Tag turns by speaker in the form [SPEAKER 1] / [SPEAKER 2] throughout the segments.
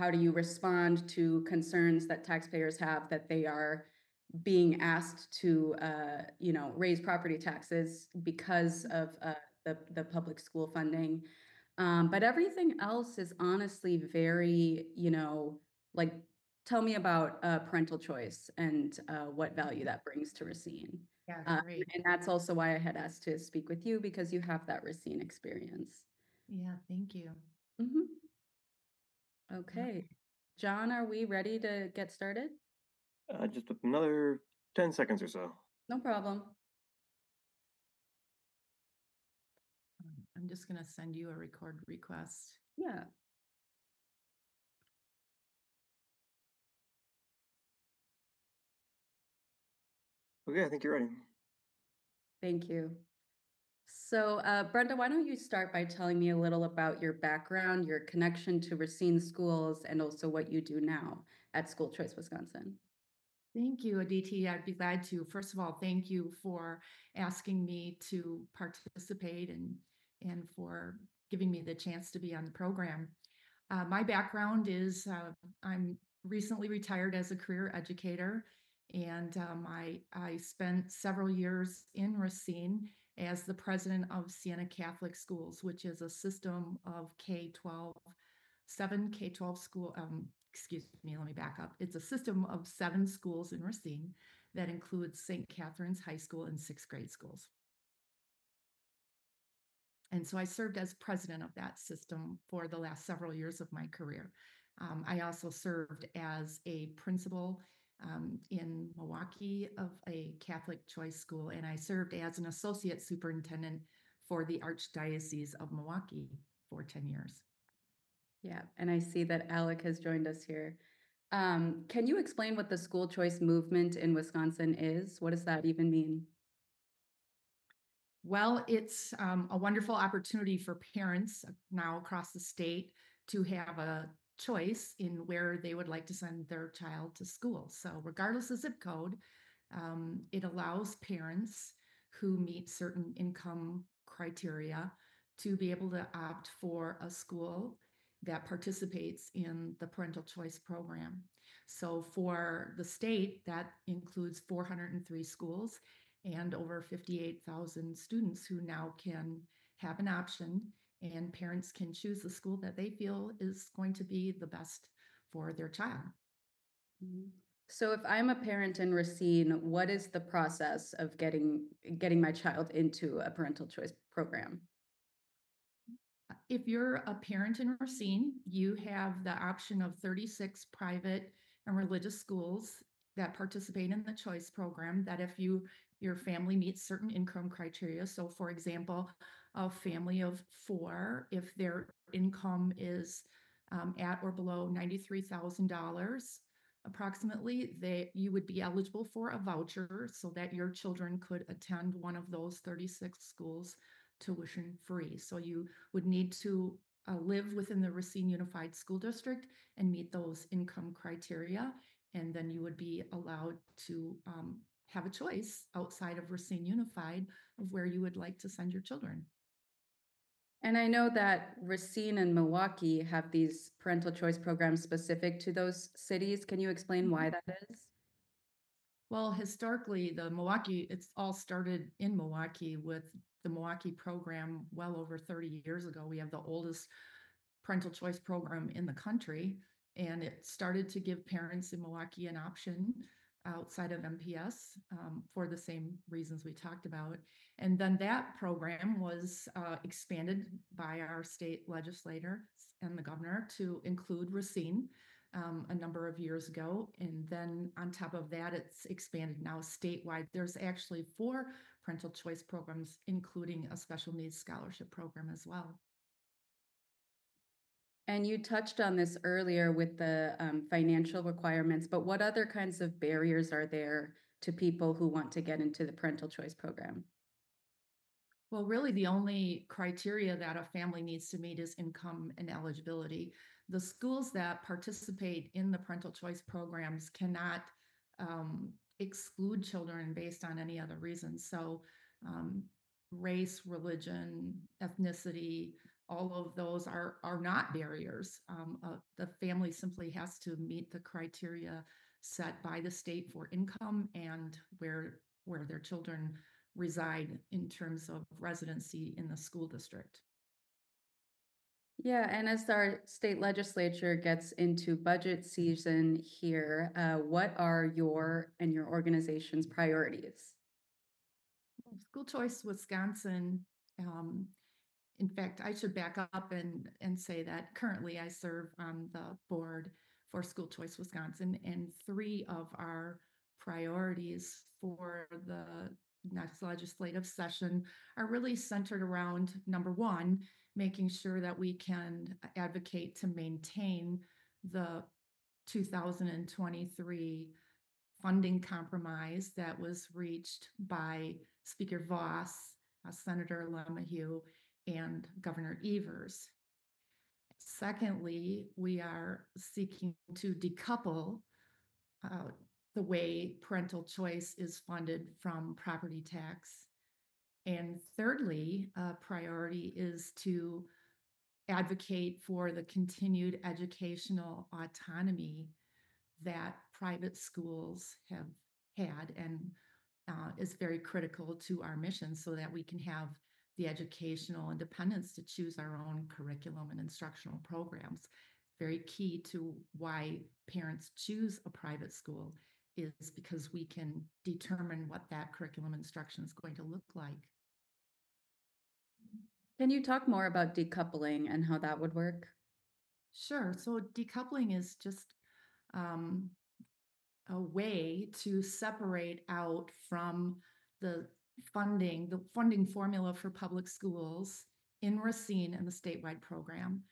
[SPEAKER 1] how do you respond to concerns that taxpayers have that they are being asked to, raise property taxes because of the public school funding. But everything else is honestly very, like, tell me about parental choice and what value that brings to Racine.
[SPEAKER 2] Yeah,
[SPEAKER 1] Uh,
[SPEAKER 2] great.
[SPEAKER 1] and that's also why I had asked to speak with you because you have that Racine experience.
[SPEAKER 2] Yeah, thank you.
[SPEAKER 1] Mhm.
[SPEAKER 2] Uh,
[SPEAKER 1] Okay. John, are we ready to get started?
[SPEAKER 3] Just another 10 seconds or so.
[SPEAKER 1] No problem.
[SPEAKER 2] I'm just going to send you a record request.
[SPEAKER 1] Yeah.
[SPEAKER 3] Okay, I think you're ready.
[SPEAKER 1] Thank you. So, Brenda, why don't you start by telling me a little about your background, your connection to Racine schools, and also what you do now at School Choice Wisconsin?
[SPEAKER 2] Thank you, Aditi. I'd be glad to. First of all, thank you for asking me to participate and for giving me the chance to be on the program. My background is I'm recently retired as a career educator, and I spent several years in Racine as the president of Siena Catholic Schools, which is a system of K-12, 7 K-12 school. Excuse me, let me back up. It's a system of 7 schools in Racine that includes St. Catherine's High School and 6th grade schools. And so I served as president of that system for the last several years of my career. I also served as a principal in Milwaukee of a Catholic choice school, and I served as an associate superintendent for the Archdiocese of Milwaukee for 10 years.
[SPEAKER 1] Yeah, and I see that Alec has joined us here. Can you explain what the school choice movement in Wisconsin is? What does that even mean?
[SPEAKER 2] Well, it's a wonderful opportunity for parents now across the state to have a choice in where they would like to send their child to school. So, regardless of zip code, it allows parents who meet certain income criteria to be able to opt for a school that participates in the parental choice program. So, for the state, that includes 403 schools and over 58,000 students who now can have an option, and parents can choose the school that they feel is going to be the best for their child.
[SPEAKER 1] Mhm. So if I'm a parent in Racine, what is the process of getting my child into a parental choice program?
[SPEAKER 2] If you're a parent in Racine, you have the option of 36 private and religious schools that participate in the choice program that if your family meets certain income criteria. So for example, a family of 4, if their income is at or below $93,000 approximately, you would be eligible for a voucher so that your children could attend one of those 36 schools tuition free. So you would need to live within the Racine Unified School District and meet those income criteria. And then you would be allowed to have a choice outside of Racine Unified of where you would like to send your children.
[SPEAKER 1] And I know that Racine and Milwaukee have these parental choice programs specific to those cities. Can you explain why that is?
[SPEAKER 2] Well, historically, it's all started in Milwaukee with the Milwaukee program well over 30 years ago. We have the oldest parental choice program in the country, and it started to give parents in Milwaukee an option outside of MPS for the same reasons we talked about. And then that program was expanded by our state legislator and the governor to include Racine a number of years ago. And then on top of that, it's expanded now statewide. There's actually 4 parental choice programs, including a special needs scholarship program as well.
[SPEAKER 1] And you touched on this earlier with the financial requirements, but what other kinds of barriers are there to people who want to get into the parental choice program?
[SPEAKER 2] Well, really, the only criteria that a family needs to meet is income and eligibility. The schools that participate in the parental choice programs cannot exclude children based on any other reason. So, um, race, religion, ethnicity, all of those are not barriers. The family simply has to meet the criteria set by the state for income and where their children reside in terms of residency in the school district.
[SPEAKER 1] Yeah, and as our state legislature gets into budget season here, what are your and your organization's priorities?
[SPEAKER 2] School Choice Wisconsin, um, in fact, I should back up and say that currently I serve on the board for School Choice Wisconsin, and three of our priorities for the next legislative session are really centered around number one, making sure that we can advocate to maintain the 2023 funding compromise that was reached by Speaker Voss, Senator LeMahieu, and Governor Evers. Secondly, we are seeking to decouple uh, the way parental choice is funded from property tax. And thirdly, a priority is to advocate for the continued educational autonomy that private schools have had and is very critical to our mission so that we can have the educational independence to choose our own curriculum and instructional programs. Very key to why parents choose a private school is because we can determine what that curriculum instruction is going to look like.
[SPEAKER 1] Can you talk more about decoupling and how that would work?
[SPEAKER 2] Sure. So decoupling is just um, a way to separate out from the the funding formula for public schools in Racine and the statewide program.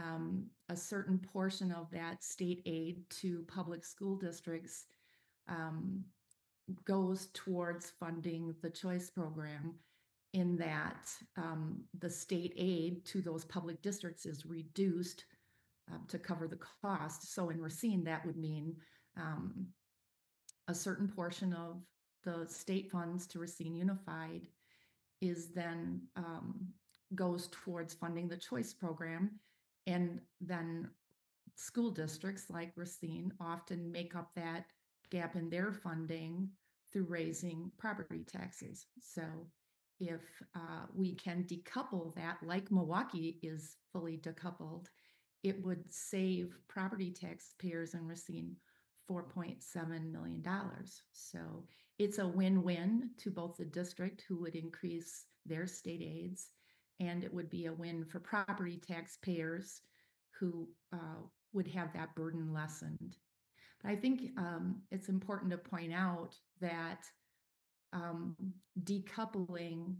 [SPEAKER 2] A certain portion of that state aid to public school districts um, goes towards funding the choice program in that the state aid to those public districts is reduced to cover the cost. So in Racine, that would mean um, a certain portion of the state funds to Racine Unified is then goes towards funding the choice program. And then school districts like Racine often make up that gap in their funding through raising property taxes. So if we can decouple that, like Milwaukee is fully decoupled, it would save property taxpayers in Racine $4.7 million. So it's a win-win to both the district, who would increase their state aids, and it would be a win for property taxpayers who would have that burden lessened. But I think it's important to point out that um, decoupling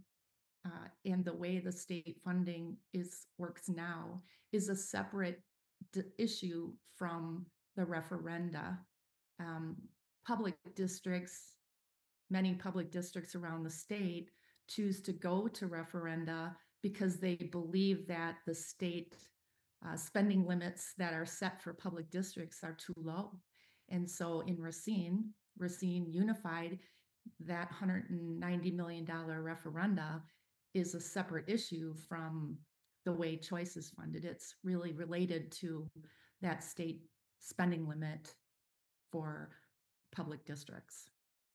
[SPEAKER 2] and the way the state funding works now is a separate issue from the referenda. Um, public districts, many public districts around the state choose to go to referenda because they believe that the state spending limits that are set for public districts are too low. And so in Racine Unified, that $190 million referenda is a separate issue from the way choice is funded. It's really related to that state spending limit for public districts.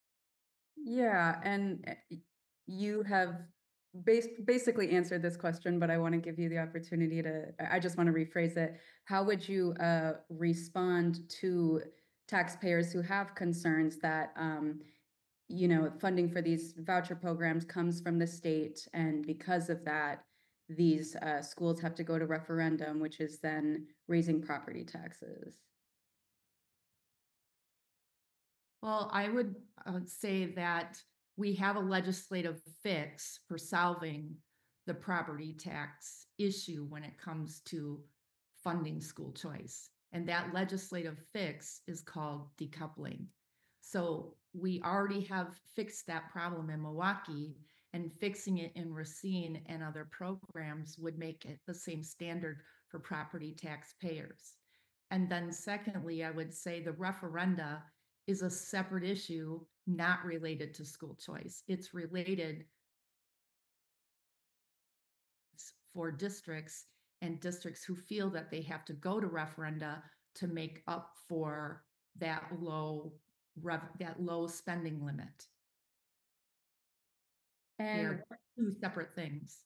[SPEAKER 1] Yeah, and you have basically answered this question, but I want to give you the opportunity to, I just want to rephrase it. How would you respond to taxpayers who have concerns that, funding for these voucher programs comes from the state, and because of that, these schools have to go to referendum, which is then raising property taxes?
[SPEAKER 2] Well, I would say that we have a legislative fix for solving the property tax issue when it comes to funding school choice. And that legislative fix is called decoupling. So we already have fixed that problem in Milwaukee, and fixing it in Racine and other programs would make it the same standard for property taxpayers. And then secondly, I would say the referenda is a separate issue, not related to school choice. It's related for districts and districts who feel that they have to go to referenda to make up for that low spending limit.
[SPEAKER 1] And
[SPEAKER 2] They're two separate things.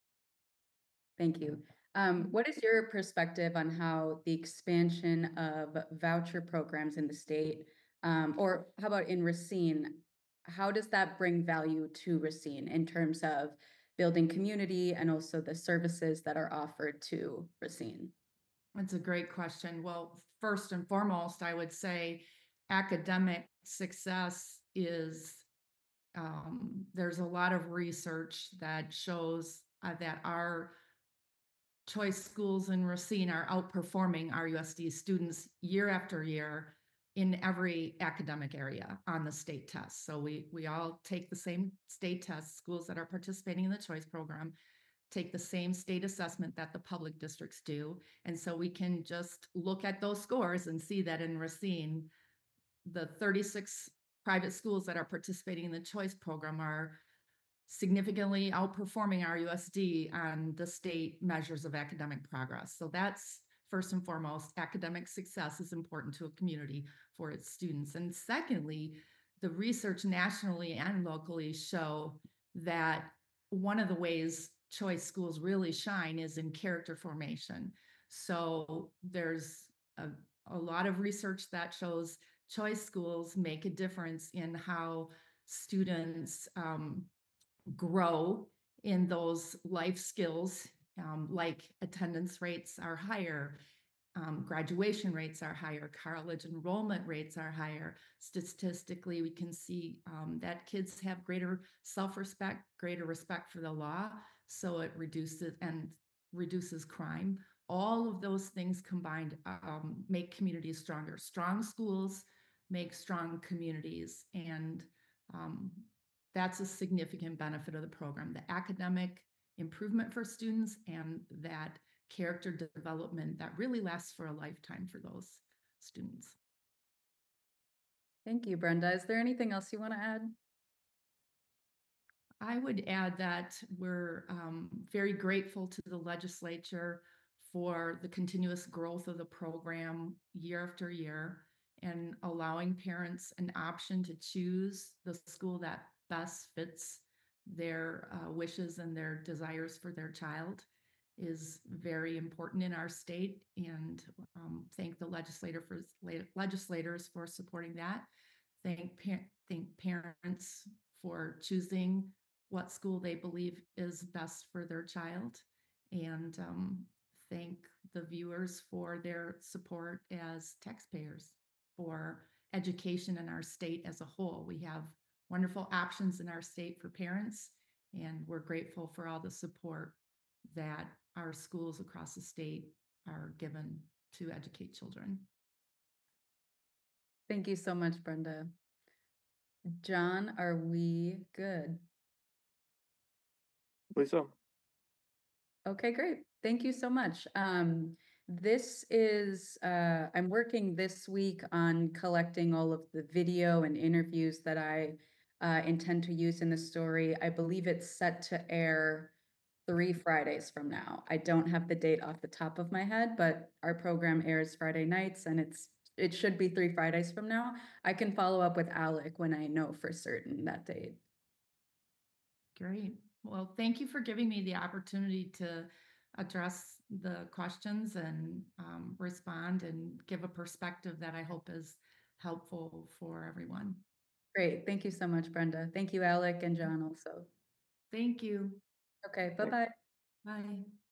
[SPEAKER 1] thank you. What is your perspective on how the expansion of voucher programs in the state, or how about in Racine? How does that bring value to Racine in terms of building community and also the services that are offered to Racine?
[SPEAKER 2] That's a great question. Well, first and foremost, I would say academic success is, there's a lot of research that shows that our choice schools in Racine are outperforming our USD students year after year in every academic area on the state test. So we all take the same state test. Schools that are participating in the choice program take the same state assessment that the public districts do. And so we can just look at those scores and see that in Racine, the 36 private schools that are participating in the choice program are significantly outperforming our USD on the state measures of academic progress. So that's first and foremost, academic success is important to a community for its students. And secondly, the research nationally and locally show that one of the ways choice schools really shine is in character formation. So there's a lot of research that shows choice schools make a difference in how students grow in those life skills, like attendance rates are higher, graduation rates are higher, college enrollment rates are higher. Statistically, we can see that kids have greater self-respect, greater respect for the law, so it reduces crime. All of those things combined make communities stronger. Strong schools make strong communities, and um, that's a significant benefit of the program. The academic improvement for students and that character development that really lasts for a lifetime for those students.
[SPEAKER 1] Thank you, Brenda. Is there anything else you want to add?
[SPEAKER 2] I would add that we're very grateful to the legislature for the continuous growth of the program year after year and allowing parents an option to choose the school that best fits their wishes and their desires for their child is very important in our state, and thank the legislators for supporting that. Thank parents for choosing what school they believe is best for their child, and thank the viewers for their support as taxpayers for education in our state as a whole. We have wonderful options in our state for parents, and we're grateful for all the support that our schools across the state are given to educate children.
[SPEAKER 1] Thank you so much, Brenda. John, are we good?
[SPEAKER 3] Please so.
[SPEAKER 1] Okay, great. Thank you so much. This is, I'm working this week on collecting all of the video and interviews that I intend to use in the story. I believe it's set to air 3 Fridays from now. I don't have the date off the top of my head, but our program airs Friday nights and it should be 3 Fridays from now. I can follow up with Alec when I know for certain that date.
[SPEAKER 2] Great. Well, thank you for giving me the opportunity to address the questions and respond and give a perspective that I hope is helpful for everyone.
[SPEAKER 1] Great. Thank you so much, Brenda. Thank you, Alec and John also.
[SPEAKER 2] Thank you.
[SPEAKER 1] Okay, bye-bye.
[SPEAKER 2] Bye.